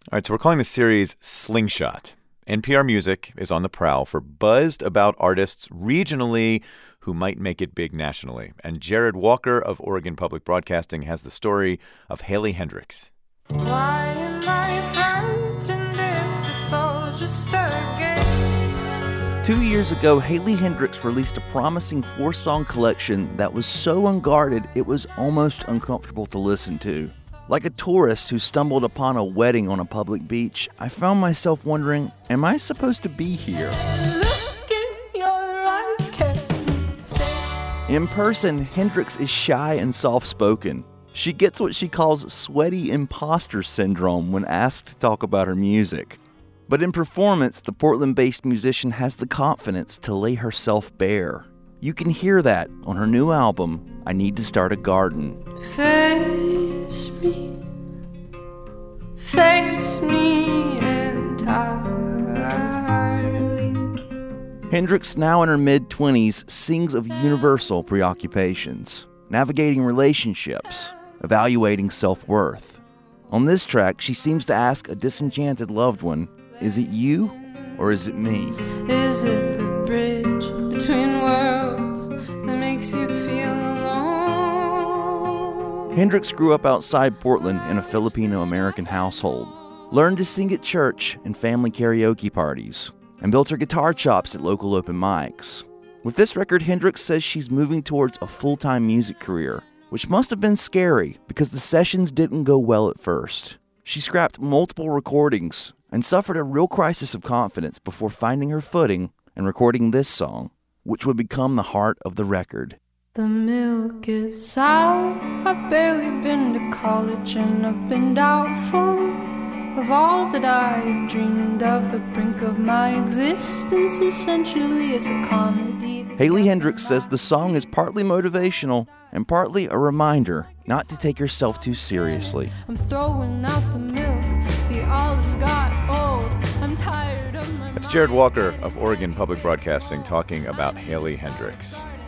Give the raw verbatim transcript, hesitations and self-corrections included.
All right, so we're calling this series Slingshot. N P R Music is on the prowl for buzzed about artists regionally who might make it big nationally. And Jared Walker of Oregon Public Broadcasting has the story of Hailey Hendrix. Why am I frightened if it's all just a game? Two years ago, Hailey Hendrix released a promising four-song collection that was so unguarded it was almost uncomfortable to listen to. Like a tourist who stumbled upon a wedding on a public beach, I found myself wondering, am I supposed to be here? Look in your eyes, can you say? In person, Hendrix is shy and soft-spoken. She gets what she calls sweaty imposter syndrome when asked to talk about her music. But in performance, the Portland-based musician has the confidence to lay herself bare. You can hear that on her new album, I Need to Start a Garden. Face me, face me entirely. Hendrix, now in her mid-twenties, sings of universal preoccupations, navigating relationships, evaluating self-worth. On this track, she seems to ask a disenchanted loved one, is it you or is it me? Is it the bridge between worlds that makes you feel alone? Hendrix grew up outside Portland in a Filipino-American household, learned to sing at church and family karaoke parties, and built her guitar chops at local open mics. With this record, Hendrix says she's moving towards a full-time music career, which must have been scary because the sessions didn't go well at first. She scrapped multiple recordings and suffered a real crisis of confidence before finding her footing and recording this song, which would become the heart of the record. The milk is sour, I've barely been to college and I've been doubtful of all that I've dreamed of. The brink of my existence essentially is a comedy. Hailey Hendrix says the song is partly motivational and partly a reminder not to take yourself too seriously. I'm throwing out the milk, the olives got old, I'm tired of my That's Jared Walker of Oregon Public Broadcasting talking about Hailey Hendrix.